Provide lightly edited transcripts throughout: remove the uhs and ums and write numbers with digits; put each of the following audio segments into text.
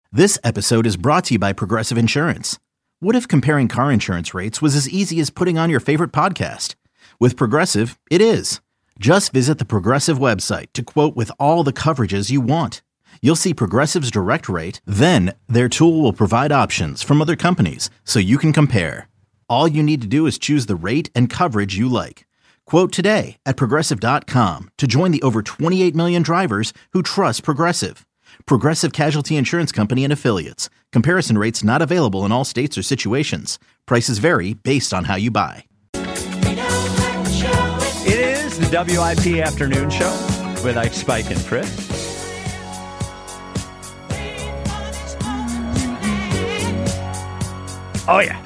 This episode is brought to you by Progressive Insurance. What if comparing car insurance rates was as easy as putting on your favorite podcast? With Progressive, it is. Just visit the Progressive website to quote with all the coverages you want. You'll see Progressive's direct rate, then their tool will provide options from other companies so you can compare. All you need to do is choose the rate and coverage you like. Quote today at Progressive.com to join the over 28 million drivers who trust Progressive. Progressive Casualty Insurance Company and Affiliates. Comparison rates not available in all states or situations. Prices vary based on how you buy. It is the WIP Afternoon Show with Ike, Spike, and Chris. Oh, yeah.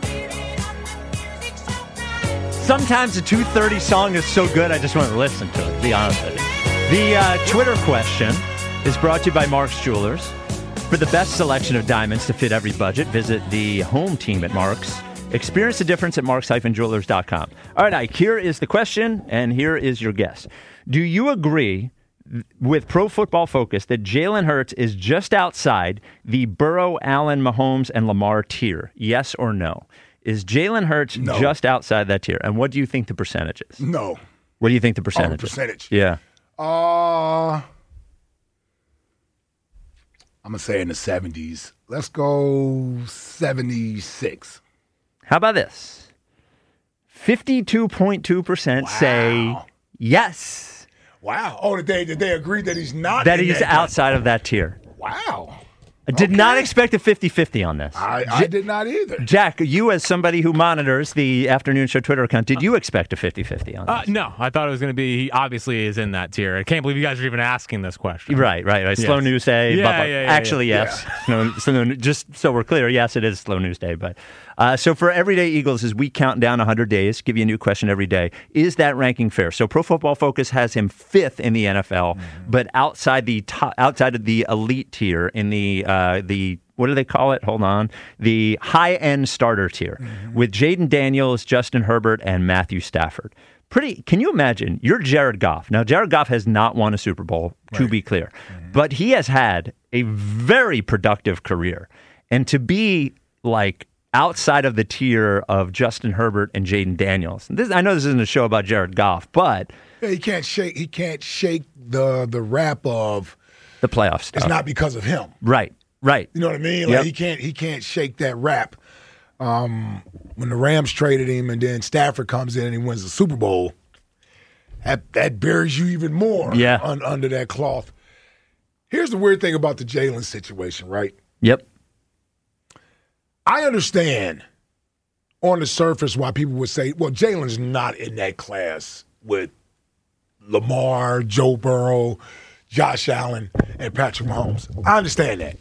Sometimes the 2:30 song is so good, I just want to listen to it, to be honest with you. The Twitter question is brought to you by Mark's Jewelers. For the best selection of diamonds to fit every budget, visit the home team at Mark's. Experience the difference at marks-jewelers.com. All right, Ike, here is the question, and here is your guess. Do you agree with Pro Football Focus that Jalen Hurts is just outside the Burrow, Allen, Mahomes, and Lamar tier? Yes or no? Is Jalen Hurts just outside that tier? And what do you think the percentage is? No. What do you think the percentage is? Percentage? Yeah. I'm going to say in the 70s. Let's go 76. How about this? 52.2% say yes. Wow. Oh, did they agree that he's not that he's outside of that tier? Wow. I did not expect a 50-50 on this. I did not either. Jack, you as somebody who monitors the Afternoon Show Twitter account, did you expect a 50-50 on this? No, I thought it was going to be, he obviously is in that tier. I can't believe you guys are even asking this question. Right. Yes. Slow news day. Actually, yes. Yeah. No, just so we're clear, yes, it is slow news day. But so for Everyday Eagles, as we count down 100 days, give you a new question every day, is that ranking fair? So Pro Football Focus has him 5th in the NFL, but outside of the elite tier in the what do they call it? Hold on. The high-end starter tier with Jaden Daniels, Justin Herbert, and Matthew Stafford. Can you imagine? You're Jared Goff. Now, Jared Goff has not won a Super Bowl, to be clear, but he has had a very productive career. And to be like outside of the tier of Justin Herbert and Jaden Daniels. I know this isn't a show about Jared Goff, but he can't shake the rap of the playoff stuff. It's not because of him. Right. You know what I mean? Like he can't shake that rap. When the Rams traded him and then Stafford comes in and he wins the Super Bowl, that buries you even more under that cloth. Here's the weird thing about the Jalen situation, right? Yep. I understand on the surface why people would say, well, Jalen's not in that class with Lamar, Joe Burrow, Josh Allen, and Patrick Mahomes. I understand that.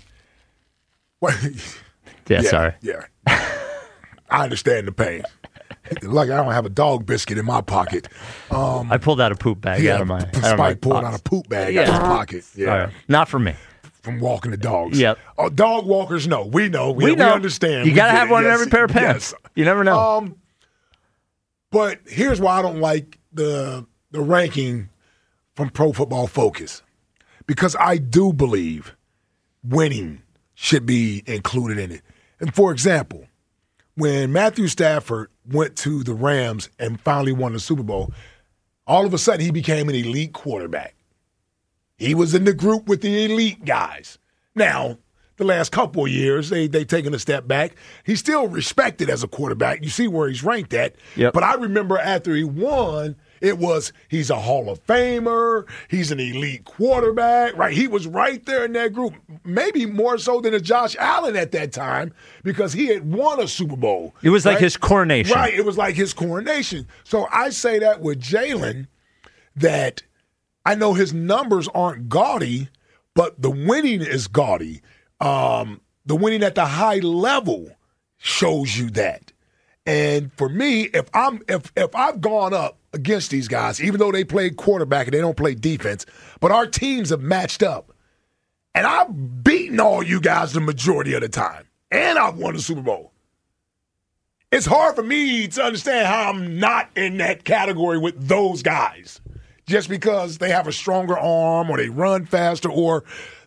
Sorry. Yeah. I understand the pain. Like I don't have a dog biscuit in my pocket. I pulled out a poop bag out of my Spike pulled out a poop bag out of his pocket. Yeah. Right. Not for me. From walking the dogs. Yep. Dog walkers know. We know. We understand. You got to have one in every pair of pants. Yes. You never know. But here's why I don't like the ranking from Pro Football Focus. Because I do believe winning should be included in it. And for example, when Matthew Stafford went to the Rams and finally won the Super Bowl, all of a sudden he became an elite quarterback. He was in the group with the elite guys. Now, the last couple of years, they've taken a step back. He's still respected as a quarterback. You see where he's ranked at. Yep. But I remember after he won, it was he's a Hall of Famer. He's an elite quarterback, right? He was right there in that group, maybe more so than a Josh Allen at that time because he had won a Super Bowl. It was like his coronation. Right, it was like his coronation. So I say that with Jalen, that I know his numbers aren't gaudy, but the winning is gaudy. The winning at the high level shows you that. And for me, if I've gone up against these guys, even though they play quarterback and they don't play defense, but our teams have matched up, and I've beaten all you guys the majority of the time, and I've won the Super Bowl. It's hard for me to understand how I'm not in that category with those guys just because they have a stronger arm or they run faster or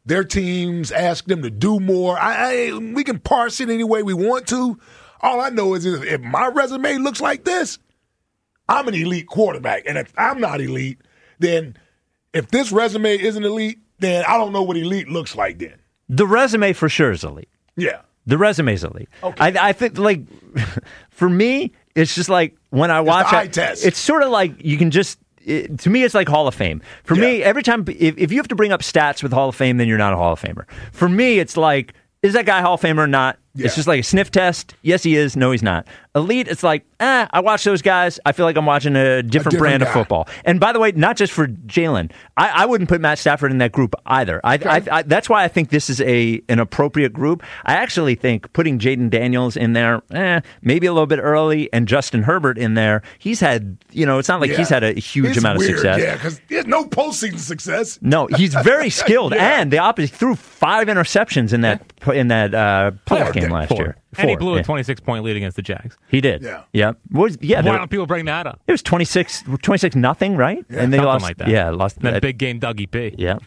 their teams ask them to do more. We can parse it any way we want to. All I know is if my resume looks like this, I'm an elite quarterback. And if I'm not elite, then if this resume isn't elite, then I don't know what elite looks like then. The resume for sure is elite. Yeah. The resume's elite. Okay. I think, like, for me, it's just like when I watch the eye test. It's sort of like you can just, to me, it's like Hall of Fame. For me, every time, if you have to bring up stats with Hall of Fame, then you're not a Hall of Famer. For me, it's like, is that guy Hall of Famer or not? Yeah. It's just like a sniff test. Yes, he is. No, he's not. Elite, it's like, I watch those guys. I feel like I'm watching a different brand guy. of football. And by the way, not just for Jalen. I wouldn't put Matt Stafford in that group either. That's why I think this is an appropriate group. I actually think putting Jaden Daniels in there, maybe a little bit early, and Justin Herbert in there, he's had, it's not like he's had a huge amount of success. Yeah, because he has no postseason success. No, he's very skilled. And the opposite, he threw 5 interceptions in that playoff game last year. And he blew a 26-point lead against the Jags. He did. Yeah. Why don't people bring that up? It was 26-0, right? Yeah, and they something lost like that. Yeah, lost that big game, Dougie P. Yeah.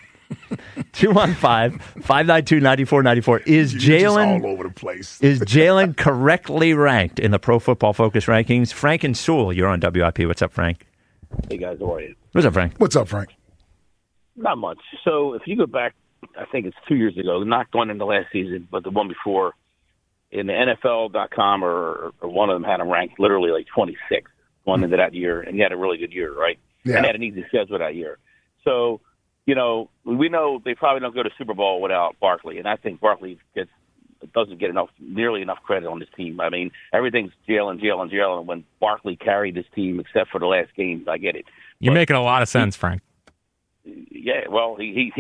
215-592-9494. Is Jalen all over the place? Is Jalen correctly ranked in the Pro Football Focus rankings? Frank and Sewell, you're on WIP. What's up, Frank? Hey, guys. How are you? What's up, Frank? What's up, Frank? Not much. So if you go back, I think it's 2 years ago, not going into last season, but the one before, in the NFL.com or one of them had him ranked literally like 26th going into that year, and he had a really good year, right? Yeah. And had an easy schedule that year. So, we know they probably don't go to Super Bowl without Barkley, and I think Barkley doesn't get nearly enough credit on this team. I mean, everything's Jalen. When Barkley carried this team, except for the last games, I get it. You're making a lot of sense, Frank. Yeah, well, he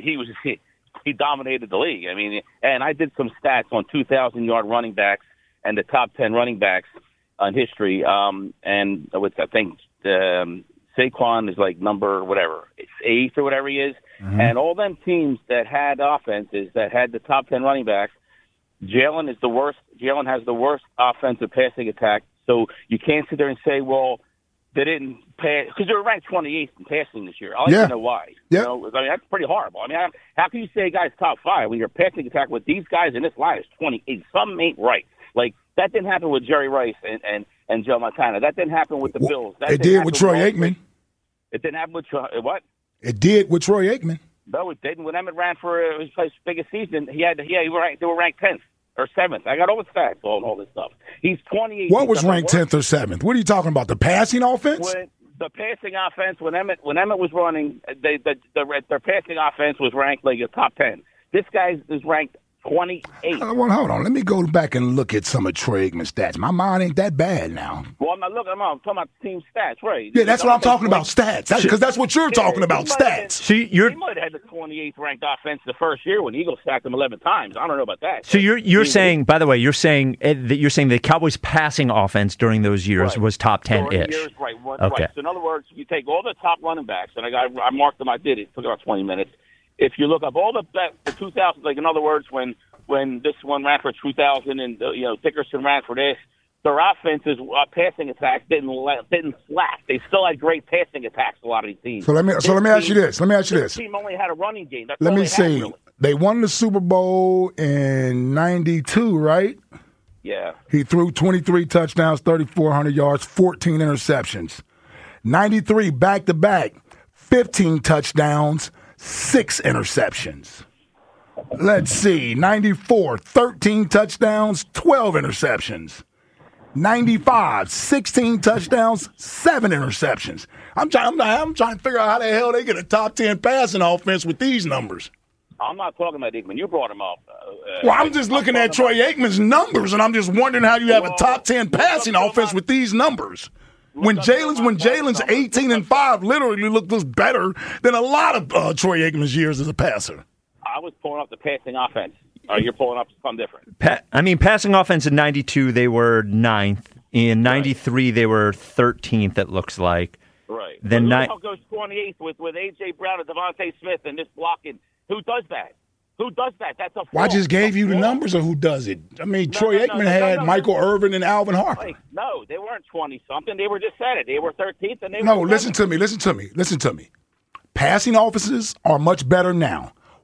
dominated the league. I mean, and I did some stats on 2,000-yard running backs and the top 10 running backs on history. And with I think Saquon is like number it's 8th or whatever he is. Mm-hmm. And all them teams that had offenses that had the top 10 running backs, Jalen is the worst. Jalen has the worst offensive passing attack. So you can't sit there and say, well, they didn't pass because they were ranked 28th in passing this year. I'll let you know why. Yeah. I mean, that's pretty horrible. I mean, how can you say a guy's top 5 when your passing attack with these guys in this line is 28? Something ain't right. Like, that didn't happen with Jerry Rice and Joe Montana. That didn't happen with the Bills. It did with Troy Aikman. It didn't happen with what? It did with Troy Aikman. No, it didn't. When Emmett ran for his biggest season, they were ranked 10th. Or 7th. I got all the stats on all this stuff. He's 28. What was ranked 10th or 7th? What are you talking about? The passing offense? The passing offense, when Emmett was running, their passing offense was ranked like a top 10. This guy is ranked 28. Well, hold on. Let me go back and look at some of Troy Aikman's stats. My mind ain't that bad now. Well, I'm talking about team stats, right? Yeah, that's what I'm talking about, stats. Because that's what you're talking about, stats. He might have had the 28th ranked offense the first year when the Eagles sacked him 11 times. I don't know about that. So you're saying, by the way, you're saying the Cowboys' passing offense during those years was top 10-ish. Right. Okay. Right. So in other words, you take all the top running backs, and I marked them. I did it. It took about 20 minutes. If you look up all the 2000s, like in other words, when this one ran for 2000 and Dickerson ran for this, their offenses passing attacks didn't slack. They still had great passing attacks. A lot of these teams. So let me ask you this. This team only had a running game. That's let all me they see. had, really. They won the Super Bowl in '92, right? Yeah. He threw 23 touchdowns, 3,400 yards, 14 interceptions. 93 back-to-back, 15 touchdowns, 6 interceptions. Let's see, 94, 13 touchdowns, 12 interceptions. 95, 16 touchdowns, 7 interceptions. I'm trying to figure out how the hell they get a top 10 passing offense with these numbers. I'm not talking about Aikman. You brought him up. Well, I'm just looking at Troy Aikman's numbers, and I'm just wondering how you have a top 10 passing offense with these numbers. When Jalen's 18-5, literally looks better than a lot of Troy Aikman's years as a passer. I was pulling up the passing offense. You're pulling up something different. Passing offense in 92, they were 9th. In 93, they were 13th, it looks like. Right. Then goes 28th with A.J. Brown and Devontae Smith and this blocking. Who does that? Who does that? That's a flaw. Well, I just gave you the numbers of who does it. I mean, Troy Aikman had Michael Irvin and Alvin Harper. Like, no, they weren't 20-something. They were just said it. They were 13th. And they no, were listen to me. Passing offenses are much better now.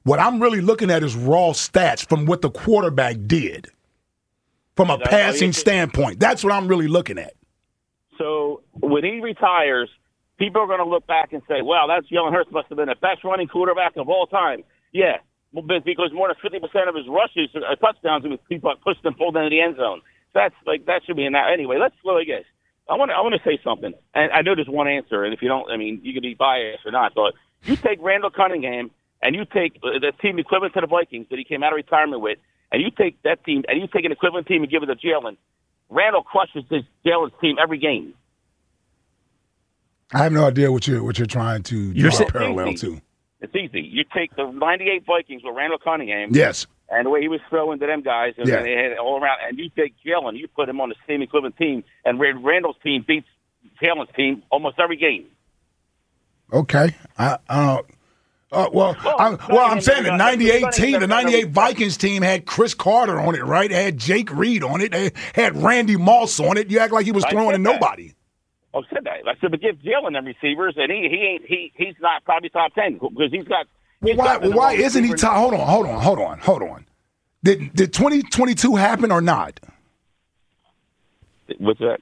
What I'm really looking at is raw stats from what the quarterback did from a passing standpoint. That's what I'm really looking at. So when he retires, people are going to look back and say, wow, that's Jalen Hurts must have been the best running quarterback of all time. Yeah, because more than 50% of his rushes are touchdowns with people pushed and pulled into the end zone. That should be in that. Anyway, let's look at this. I want to say something, and I know there's one answer, and if you don't, I mean, you can be biased or not, but you take Randall Cunningham and you take the team equivalent to the Vikings that he came out of retirement with, and you take that team and you take an equivalent team and give it to Jalen. Randall crushes Jalen's team every game. I have no idea what you're trying to draw a parallel to. It's easy. You take the 98 Vikings with Randall Cunningham. Yes. And the way he was throwing to them guys, and yeah. they had it all around, and you take Jalen, you put him on the same equivalent team, and Randall's team beats Jalen's team almost every game. Okay. I'm saying the 98 team, the 98 Vikings team had Chris Carter on it, right? It had Jake Reed on it. They had Randy Moss on it. You act like he was throwing to nobody. I said that. I said, but give Jalen them receivers, and he's not probably top 10 because he's got. Why isn't he top? Hold on. Did 2022 happen or not? What's that?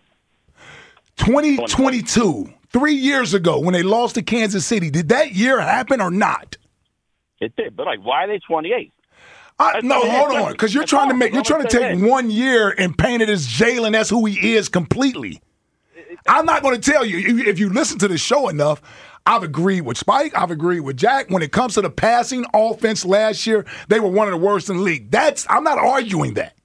2022, 3 years ago when they lost to Kansas City, did that year happen or not? It did, but why are they 28? No, hold on, because you're trying to take 1 year and paint it as Jalen. That's who he is completely. I'm not going to tell you. If you listen to the show enough, I've agreed with Spike. I've agreed with Jack. When it comes to the passing offense last year, they were one of the worst in the league. I'm not arguing that.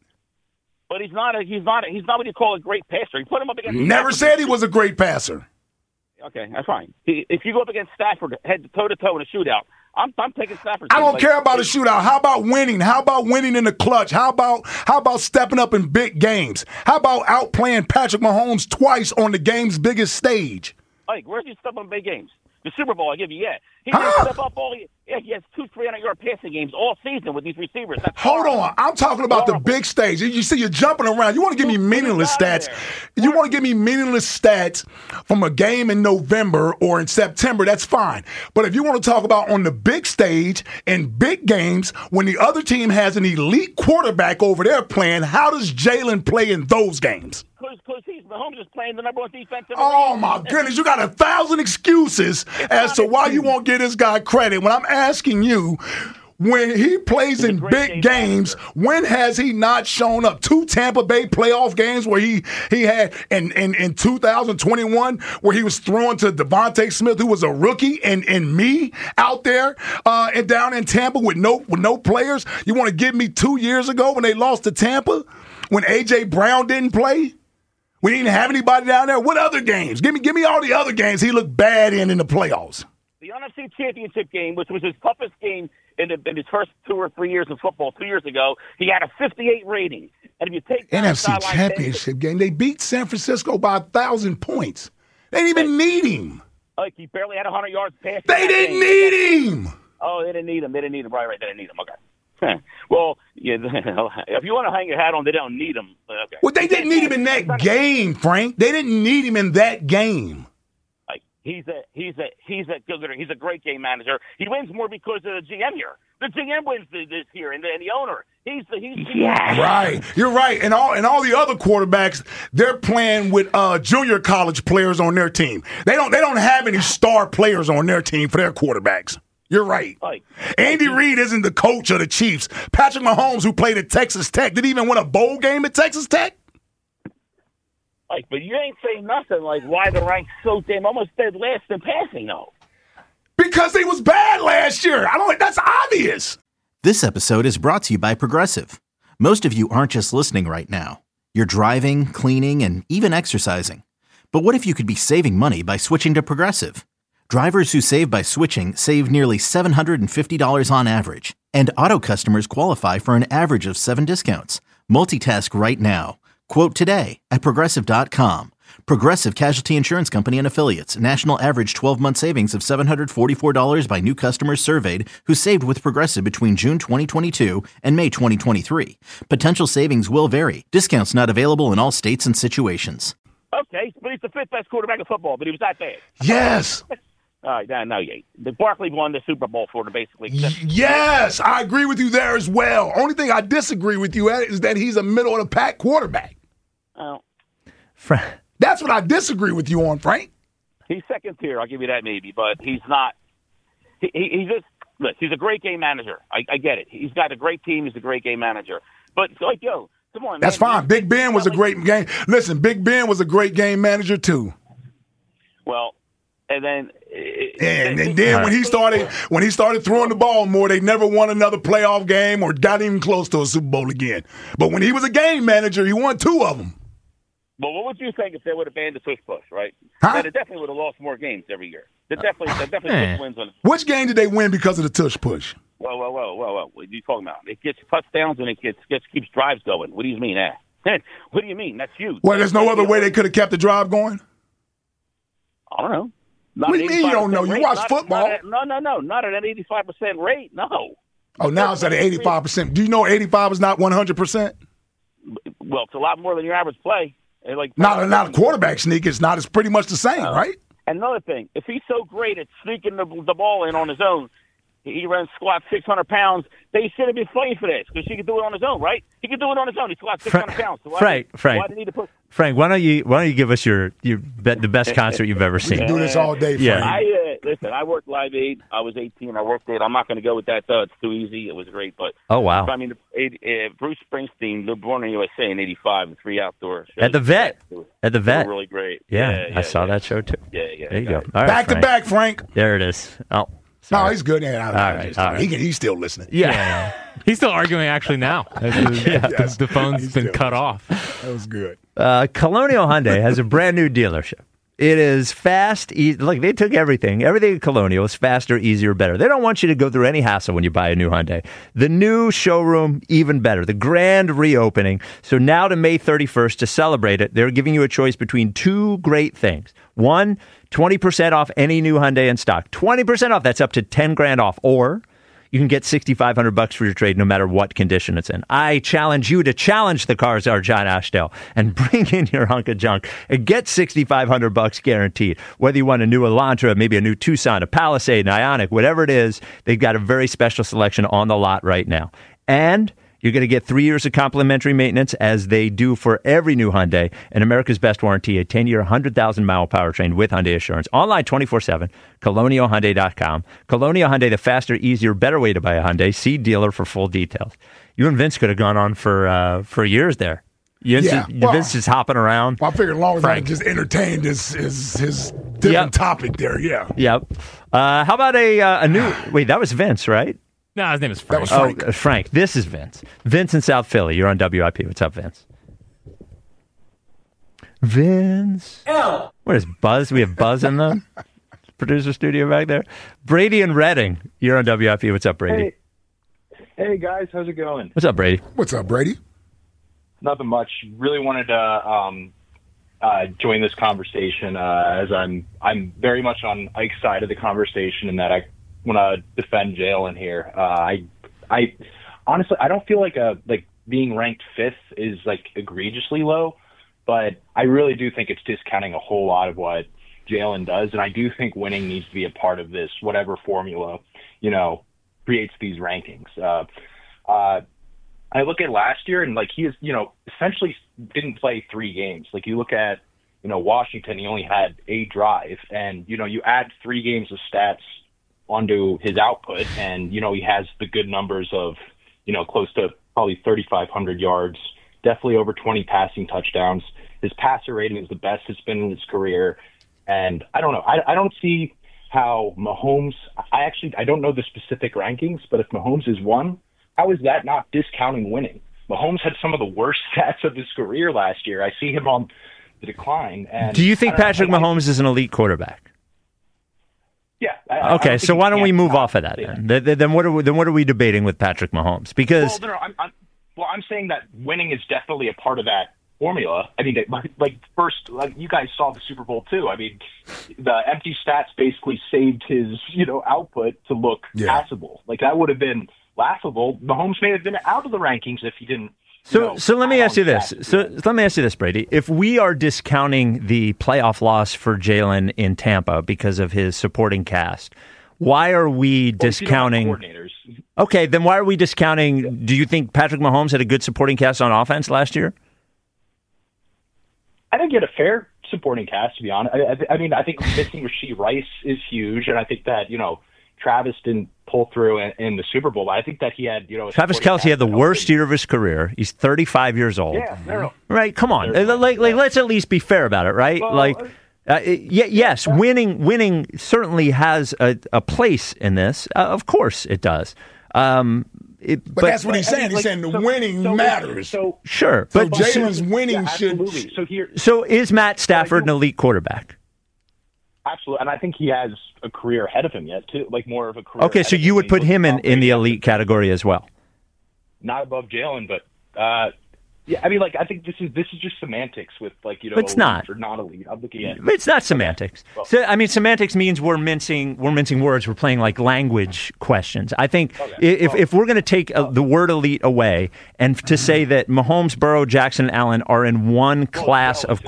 But he's not what you call a great passer. You put him up against. Never said he was a great passer. Okay, that's fine. If you go up against Stafford head toe to toe in a shootout, I'm taking Stafford. I don't care about a shootout. How about winning? How about winning in the clutch? How about stepping up in big games? How about outplaying Patrick Mahomes twice on the game's biggest stage? Like, where's he step up in big games? The Super Bowl, I give you, yeah. He didn't step up he has 200-300-yard passing games all season with these receivers. Hold on. I'm talking about the big stage. You see, you're jumping around. You want to give me meaningless stats. You want to give me meaningless stats from a game in November or in September, that's fine. But if you want to talk about on the big stage in big games, when the other team has an elite quarterback over there playing, how does Jalen play in those games? Because Mahomes is playing the number one defensive. Oh, my goodness. You got 1,000 excuses as to why you won't give this guy credit. When I'm asking you, when he plays in big games, when has he not shown up? 2 Tampa Bay playoff games where he had in 2021 where he was throwing to Devontae Smith, who was a rookie, and me out there and down in Tampa with no players. You want to give me 2 years ago when they lost to Tampa, when A.J. Brown didn't play? We didn't have anybody down there. What other games? Give me all the other games he looked bad in the playoffs. The NFC Championship game, which was his toughest game in his first 2 or 3 years of football, 2 years ago, he had a 58 rating. And if you take NFC Championship game, they beat San Francisco by 1,000 points. They didn't even need him. Like, he barely had 100 yards passing. They didn't need him. Oh, they didn't need him. Right. They didn't need him. Okay. Well, yeah, if you want to hang your hat on, they don't need him. Okay. Well, they didn't need him in that game, Frank. They didn't need him in that game. Like he's a great game manager. He wins more because of the GM here. The GM wins this year, and the owner. He's right. You're right. And all the other quarterbacks, they're playing with junior college players on their team. They don't have any star players on their team for their quarterbacks. You're right. Andy Reid isn't the coach of the Chiefs. Patrick Mahomes, who played at Texas Tech, did he even win a bowl game at Texas Tech? But you ain't saying nothing like why the rank's so damn almost dead last in passing, though. Because he was bad last year. That's obvious. This episode is brought to you by Progressive. Most of you aren't just listening right now. You're driving, cleaning, and even exercising. But what if you could be saving money by switching to Progressive? Drivers who save by switching save nearly $750 on average, and auto customers qualify for an average of 7 discounts. Multitask right now. Quote today at Progressive.com. Progressive Casualty Insurance Company and Affiliates. National average 12-month savings of $744 by new customers surveyed who saved with Progressive between June 2022 and May 2023. Potential savings will vary. Discounts not available in all states and situations. Okay, but he's the 5th best quarterback in football, but he was that bad. Yes. All right, no, yeah. The Barkley won the Super Bowl for the basically. Yes, I agree with you there as well. Only thing I disagree with you at is that he's a middle of the pack quarterback. Oh, That's what I disagree with you on, Frank. he's second tier. I'll give you that maybe, but he's not. He just look. He's a great game manager. I get it. He's got a great team. He's a great game manager. But like, yo, come on. That's man. fine. Big Ben was a great game. Listen, Big Ben was a great game manager too. Well, and then. And then when he started throwing the ball more, they never won another playoff game or got even close to a Super Bowl again. But when he was a game manager, he won 2 of them. Well, what would you think if they would have banned the tush push, right? Huh? Then it definitely would have lost more games every year. They definitely took wins on it. Which game did they win because of the tush push? Whoa. What are you talking about? It gets touchdowns and it keeps drives going. What do you mean that? What do you mean? That's huge. Well, there's no other way they could have kept the drive going? I don't know. What do you mean you don't know? You watch football. No. Not at an 85% rate. No. Oh, now it's at an 85%. Do you know 85 is not 100%? Well, it's a lot more than your average play. Not a quarterback sneak. It's not. It's pretty much the same, right? Another thing, if he's so great at sneaking the ball in on his own, he runs squat 600 pounds. They should have been fighting for this because he could do it on his own, right? He could do it on his own. He squats 600 pounds. So Frank, why did he need to push? Frank, why don't you give us the best concert you've ever seen? We can do this all day, Frank. Yeah. Listen, I worked Live Aid. I was 18. I worked it. I'm not going to go with that, though. It's too easy. It was great. But oh, wow. I mean, Bruce Springsteen, Born in USA in 85, and 3 outdoor shows. At the Vet. At the Vet. Really great. Yeah, I saw that show, too. Yeah. There you go. All right, back Frank. to back, Frank. There it is. Oh. No, he's good. Yeah, All right. He's still listening. Yeah. He's still arguing actually now. The phone's been cut off. That was good. Colonial Hyundai has a brand new dealership. It is fast. Look, they took everything. Everything at Colonial is faster, easier, better. They don't want you to go through any hassle when you buy a new Hyundai. The new showroom, even better. The grand reopening. So now to May 31st, to celebrate it, they're giving you a choice between 2 great things. One, 20% off any new Hyundai in stock. 20% off. That's up to $10,000 off. Or you can get $6,500 for your trade no matter what condition it's in. I challenge you to challenge the Cars are John Ashdale and bring in your hunk of junk and get $6,500 guaranteed. Whether you want a new Elantra, maybe a new Tucson, a Palisade, an Ioniq, whatever it is, they've got a very special selection on the lot right now. And you're going to get 3 years of complimentary maintenance, as they do for every new Hyundai, and America's best warranty, a 10-year, 100,000-mile powertrain with Hyundai Assurance. Online 24/7, colonialhyundai.com. Colonial Hyundai, the faster, easier, better way to buy a Hyundai. See dealer for full details. You and Vince could have gone on for years there. Vince just hopping around. Well, I figured as long as I just entertained his different topic there, Yep. How about a new... Wait, that was Vince, right? No, his name is Frank. That was Frank. Frank. This is Vince. Vince in South Philly. You're on WIP. What's up, Vince? Vince. L. Where's Buzz? We have Buzz in the producer studio back there. Brady and Redding. You're on WIP. What's up, Brady? Hey guys, how's it going? What's up, Brady? What's up, Brady? Nothing much. Really wanted to join this conversation as I'm very much on Ike's side of the conversation, and that I want to defend Jalen here. I honestly I don't feel like being ranked 5th is egregiously low, but I really do think it's discounting a whole lot of what Jalen does, and I do think winning needs to be a part of this, whatever formula creates these rankings. I look at last year, and he is essentially didn't play 3 games. You look at Washington, he only had a drive, and you add 3 games of stats onto his output, and he has the good numbers of close to probably 3,500 yards, definitely over 20 passing touchdowns. His passer rating is the best it's been in his career, and I don't know. I don't see how Mahomes. I don't know the specific rankings, but if Mahomes is 1, how is that not discounting winning? Mahomes had some of the worst stats of his career last year. I see him on the decline. And do you think Patrick Mahomes is an elite quarterback? Yeah. Okay, so why don't we move off of that then? Then what are we debating with Patrick Mahomes? Because I'm saying that winning is definitely a part of that formula. I mean, first, you guys saw the Super Bowl too. I mean, the empty stats basically saved his output to look passable. That would have been laughable. Mahomes may have been out of the rankings if he didn't So let me ask you this. So let me ask you this, Brady. If we are discounting the playoff loss for Jalen in Tampa because of his supporting cast, why are we discounting coordinators? Okay, then why are we discounting? Do you think Patrick Mahomes had a good supporting cast on offense last year? I think he had a fair supporting cast, to be honest. I mean, I think missing Rashee Rice is huge, and I think that, Travis didn't pull through in the Super Bowl. I think that he had, Travis Kelce had the worst year of his career. He's 35 years old. Yeah, no. Right, come on. Let's at least be fair about it, right? Well, yes, winning certainly has a place in this. Of course it does. But that's what he's saying. He's saying the winning matters. Sure, but Jalen's winning absolutely. should. So is Matt Stafford an elite quarterback? Absolutely, and I think he has a career ahead of him yet too, like more of a career. Okay, so you would put him in the elite category as well. Not above Jalen, but yeah, I mean, I think this is just semantics with But it's not. or not elite. I'm looking at It's not semantics. Well, So I mean, semantics means we're mincing words. We're playing like language questions. I think if we're going to take the word elite away and to say that Mahomes, Burrow, Jackson, and Allen are in one class of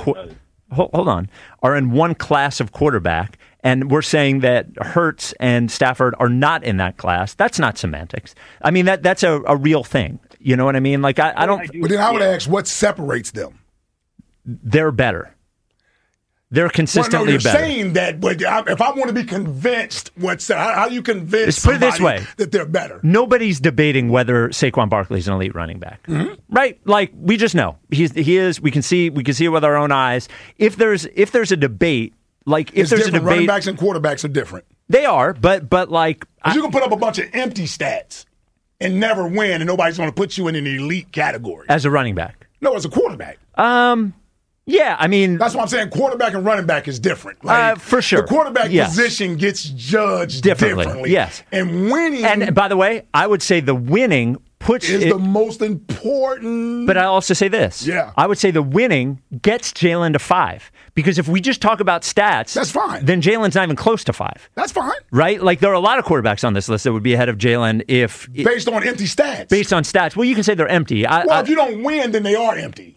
are in one class of quarterback, and we're saying that Hurts and Stafford are not in that class, that's not semantics. I mean, that's a real thing. You know what I mean? Like, I don't... But then I would ask, what separates them? They're better. They're consistently you're better. Saying that, but if I want to be convinced, how do you convince Let's put it this way. that they're better? Nobody's debating whether Saquon Barkley is an elite running back, right? Like, we just know he is. We can see it with our own eyes. If there's a debate, like if there's a debate, running backs and quarterbacks are different. They are, but like you can put up a bunch of empty stats and never win, and nobody's going to put you in an elite category as a running back. No, as a quarterback. Yeah, I mean... That's what I'm saying. Quarterback and running back is different. For sure. The quarterback position gets judged differently. Yes. And winning... And by the way, I would say the winning is the most important... But I also say this. Yeah. I would say the winning gets Jalen to 5. Because if we just talk about stats... That's fine. Then Jalen's not even close to 5. That's fine. Right? Like, there are a lot of quarterbacks on this list that would be ahead of Jalen if... Based on empty stats. Based on stats. Well, you can say they're empty. If you don't win, then they are empty.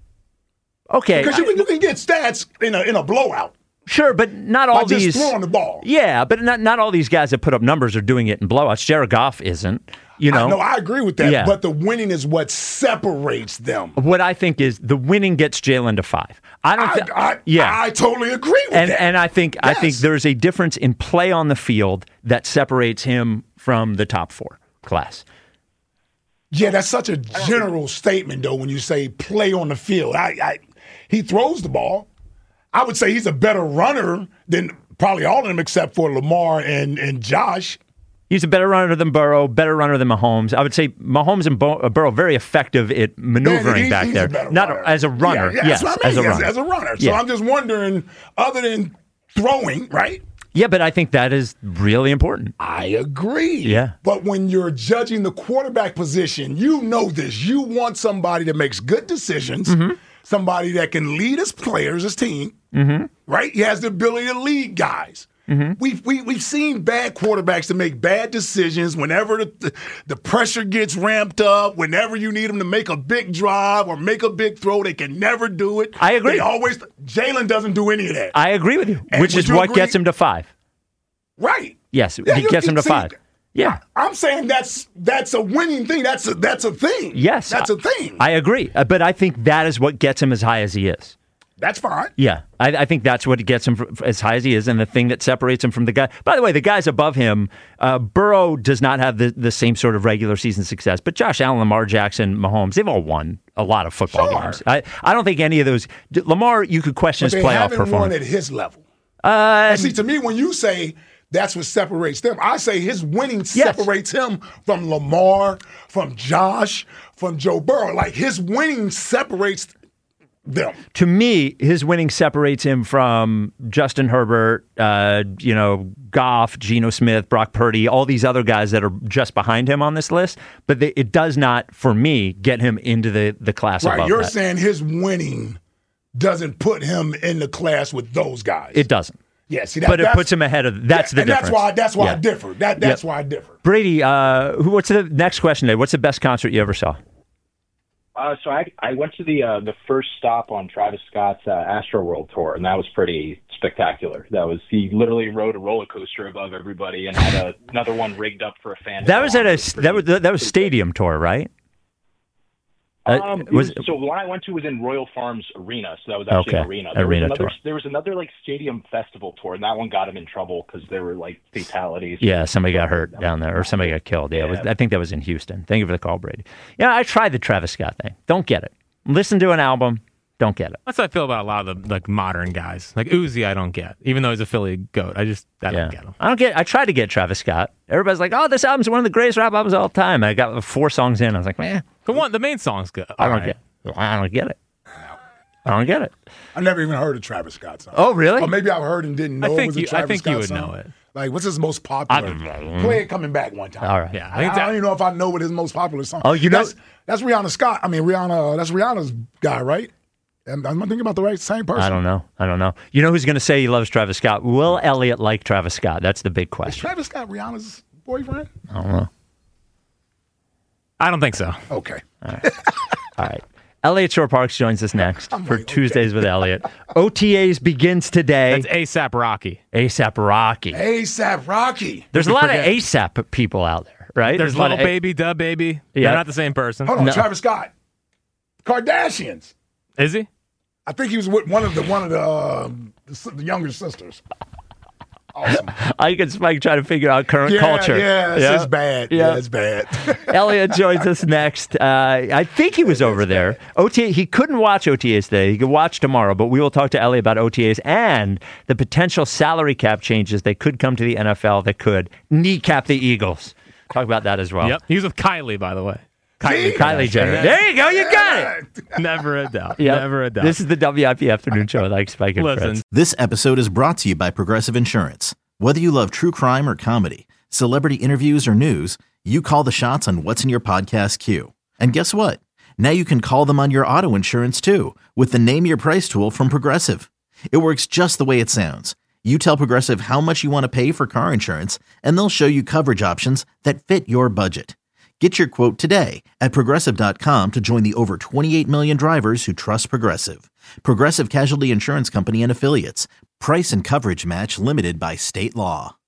Okay. Because you can get stats in a blowout. Sure, but not all these... just throwing the ball. Yeah, but not all these guys that put up numbers are doing it in blowouts. Jared Goff isn't. I agree with that, Yeah. but the winning is what separates them. What I think is the winning gets Jalen to 5. I totally agree with that. And I think there's a difference in play on the field that separates him from the top 4 class. Yeah, that's such a general statement, though, when you say play on the field. He throws the ball. I would say he's a better runner than probably all of them except for Lamar and Josh. He's a better runner than Burrow, better runner than Mahomes. I would say Mahomes and Burrow very effective at maneuvering back there. Not as a runner. Yeah, yes, that's what I mean. as a runner. So I'm just wondering, other than throwing, right? Yeah, but I think that is really important. I agree. Yeah. But when you're judging the quarterback position, you know this. You want somebody that makes good decisions, somebody that can lead his players, his team, right? He has the ability to lead guys. We've seen bad quarterbacks to make bad decisions whenever the pressure gets ramped up, whenever you need them to make a big drive or make a big throw, they can never do it. I agree. Jalen doesn't do any of that. I agree with you, which is what gets him to 5. Right. Yes, he gets him to 5. Yeah. I'm saying that's a winning thing. That's a thing. Yes. That's a thing. I agree. But I think that is what gets him as high as he is. That's fine. Yeah, I think that's what gets him as high as he is, and the thing that separates him from the guy. By the way, the guys above him, Burrow does not have the same sort of regular season success, but Josh Allen, Lamar Jackson, Mahomes, they've all won a lot of football games. I don't think any of those. Lamar, you could question his playoff performance. They haven't won at his level. See, to me, when you say that's what separates them, I say his winning separates him from Lamar, from Josh, from Joe Burrow. Like, his winning separates them. To me, his winning separates him from Justin Herbert, Goff, Geno Smith, Brock Purdy, all these other guys that are just behind him on this list. But it does not, for me, get him into the class above that. You're saying his winning doesn't put him in the class with those guys. It doesn't. Yeah, see, but it puts him ahead of. That's the difference. That's why I differ. That's why I differ. Brady, what's the next question today? What's the best concert you ever saw? So I went to the first stop on Travis Scott's Astroworld tour, and that was pretty spectacular. He literally rode a roller coaster above everybody and had another one rigged up for a fan. That was that was stadium tour, right? So the one I went to was in Royal Farms Arena, so that was actually an arena. There was another like stadium festival tour, and that one got him in trouble because there were like fatalities. Yeah, somebody got hurt down there, or somebody got killed. Yeah, I think that was in Houston. Thank you for the call, Brady. Yeah, I tried the Travis Scott thing. Don't get it. Listen to an album. Don't get it. That's how I feel about a lot of the like modern guys. Like Uzi, I don't get, even though he's a Philly goat. I don't get him. I tried to get Travis Scott. Everybody's like, "Oh, this album's one of the greatest rap albums of all time." I got 4 songs in. I was like, "Man, the main song's good." I don't get it. I don't get it. I never even heard of Travis Scott song. Oh, really? Or maybe I've heard and didn't know it was a Travis Scott you would song. know it. Like, what's his most popular? Play it coming back one time. All right. Yeah, I don't even know if I know what his most popular song. Oh, you know, that's Rihanna Scott. I mean, Rihanna. That's Rihanna's guy, right? Am I thinking about the same person? I don't know. You know who's going to say he loves Travis Scott? Will Elliott like Travis Scott? That's the big question. Is Travis Scott Rihanna's boyfriend? I don't know. I don't think so. Okay. All right. Elliott Shore-Parks joins us next for Tuesdays with Elliott. OTAs begins today. That's ASAP Rocky. ASAP Rocky. ASAP Rocky. There's a lot of ASAP people out there, right? There's Little Baby, Duh Baby. Yeah. They're not the same person. Hold on, Travis Scott. Kardashians. Is he? I think he was with one of the younger sisters. Awesome. I can Spike try to figure out current culture. Yeah, it's bad. Yeah, it's bad. Elliott joins us next. I think he was over there. OTA. He couldn't watch OTAs today. He could watch tomorrow, but we will talk to Elliott about OTAs and the potential salary cap changes that could come to the NFL that could kneecap the Eagles. Talk about that as well. Yep. He was with Kylie, by the way. Kylie Jenner. There you go. You got it. Never a doubt. Yep. Never a doubt. This is the WIP Afternoon Show with Ike, Spike, and Fritz. This episode is brought to you by Progressive Insurance. Whether you love true crime or comedy, celebrity interviews or news, you call the shots on what's in your podcast queue. And guess what? Now you can call them on your auto insurance too with the Name Your Price tool from Progressive. It works just the way it sounds. You tell Progressive how much you want to pay for car insurance, and they'll show you coverage options that fit your budget. Get your quote today at Progressive.com to join the over 28 million drivers who trust Progressive. Progressive Casualty Insurance Company and Affiliates. Price and coverage match limited by state law.